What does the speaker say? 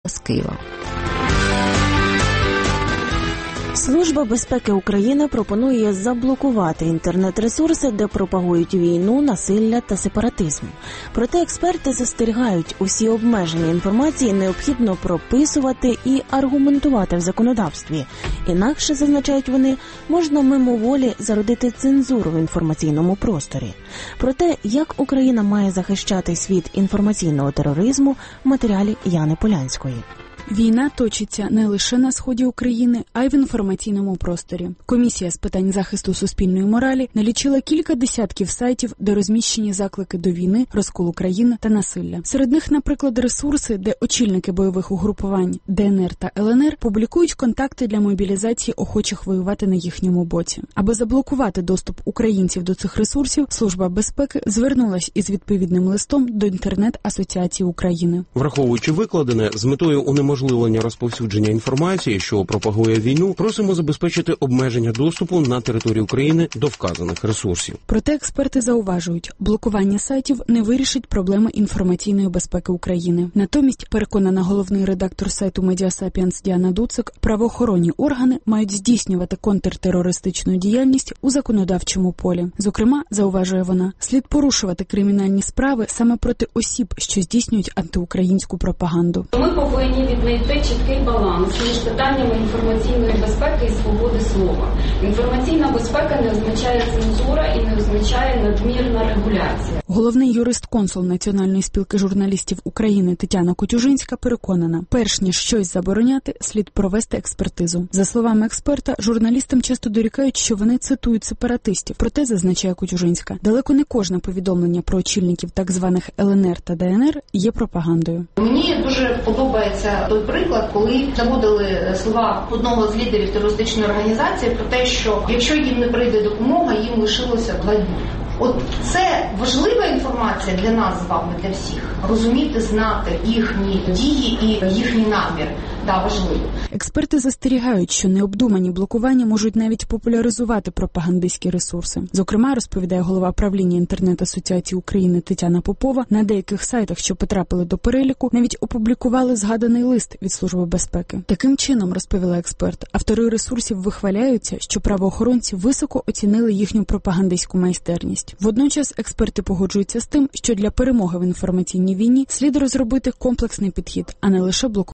з Києва. Служба безпеки України пропонує заблокувати інтернет-ресурси, де пропагують війну, насилля та сепаратизм. Проте експерти застерігають, усі обмеження інформації необхідно прописувати і аргументувати в законодавстві. Інакше, зазначають вони, можна мимоволі зародити цензуру в інформаційному просторі. Про те, як Україна має захищатись від інформаційного тероризму, в матеріалі Яни Полянської. Війна точиться не лише на сході України, а й в інформаційному просторі. Комісія з питань захисту суспільної моралі налічила кілька десятків сайтів, де розміщені заклики до війни, розколу країни та насилля. Серед них, наприклад, ресурси, де очільники бойових угрупувань ДНР та ЛНР публікують контакти для мобілізації охочих воювати на їхньому боці. Аби заблокувати доступ українців до цих ресурсів, Служба безпеки звернулась із відповідним листом до Інтернет-асоціації України. Враховуючи викладене, з метою унеможливлення розповсюдження інформації, що пропагує війну, просимо забезпечити обмеження доступу на територію України до вказаних ресурсів. Проте експерти зауважують, блокування сайтів не вирішить проблеми інформаційної безпеки України. Натомість, переконана головний редактор сайту Mediasapiens Діана Дуцик, правоохоронні органи мають здійснювати контртерористичну діяльність у законодавчому полі. Зокрема, зауважує вона, слід порушувати кримінальні справи саме проти осіб, що здійснюють антиукраїнську пропаганду. Ми повинні віднайти чіткий баланс між питаннями інформаційної безпеки і свободи слова. Інформаційна безпека не означає цензура і не означає надмірна регуляція. Головний юрист-консул Національної спілки журналістів України Тетяна Котюжинська переконана, перш ніж щось забороняти, слід провести експертизу. За словами експерта, журналістам часто дорікають, що вони цитують сепаратистів. Проте, зазначає Котюжинська, далеко не кожне повідомлення про очільників так званих ЛНР та ДНР є пропагандою. Мені дуже подобається той приклад, коли наводили слова одного з лідерів терористичної організації про те, що якщо їм не прийде допомога, їм лишилося 2 дні. От це важлива інформація для нас з вами, для всіх. Розуміти, знати їхні дії і їхній намір. Да, важливо. Експерти застерігають, що необдумані блокування можуть навіть популяризувати пропагандистські ресурси. Зокрема, розповідає голова правління Інтернет-асоціації України Тетяна Попова, на деяких сайтах, що потрапили до переліку, навіть опублікували згаданий лист від Служби безпеки. Таким чином, розповіла експерт, автори ресурсів вихваляються, що правоохоронці високо оцінили їхню пропагандистську майстерність. Водночас експерти погоджуються з тим, що для перемоги в інформаційній війні слід розробити комплексний підхід, а не лише блокування